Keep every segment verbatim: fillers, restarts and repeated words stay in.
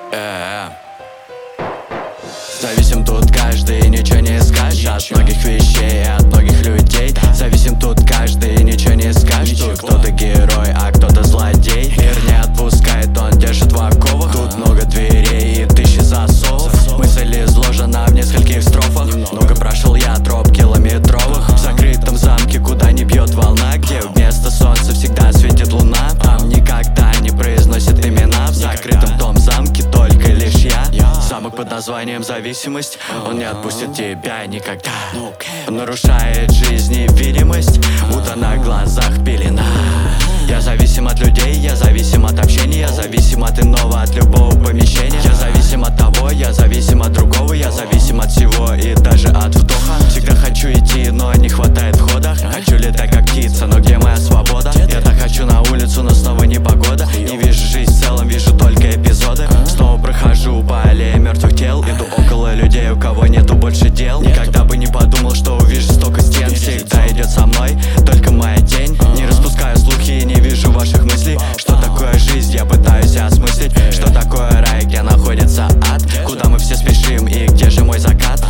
э-э. Зависим тут каждый, ничего не скажешь. От многих вещей, от многих людей. Зависим тут каждый, ничего не скажешь. Тут кто-то герой, а кто-то злодей. Мир не отпускает, он держит в оковах. Тут много дверей и тысячи засовов. Мысль изложена в нескольких строфах. Много прошел я троп километровых. В закрытом замке, куда не бьет волна, где вместо солнца всегда светит луна. Там никогда не произносят имена. В закрытом том замке только лишь я. Замок под названием зависимость. Он не отпустит тебя никогда. Он нарушает жизнь и видимость, будто на глазах пелена. Я зависим от людей, я зависим от общения. Я зависим от иного, от любого помещения. Я зависим от того, я зависим от другого. Я зависим от всего и даже от вдоха. Всегда хочу идти, но не хватает входа. Хочу летать как птица, но где моя свобода? Я так хочу на улицу, но снова непогода. Не вижу жизнь в целом, вижу только эпизоды. Снова прохожу по аллее мертвых тел. Иду около людей, у кого нету больше дел. Никогда бы не подумал, что увижу столько стен. Всегда идет со мной только моя тень. Не распускаю слухи и не вижу ваших мыслей. Что такое жизнь, я пытаюсь осмыслить. Что такое рай, где находится ад? Куда мы все спешим и где же мой закат?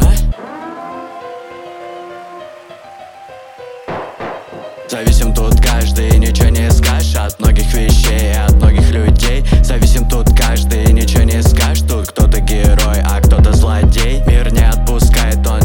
Зависим тут каждый, ничего не скажешь. От многих вещей, от многих людей. Зависим тут каждый, ничего не скажешь. Тут кто-то герой, а кто-то злодей. Мир не отпускает, он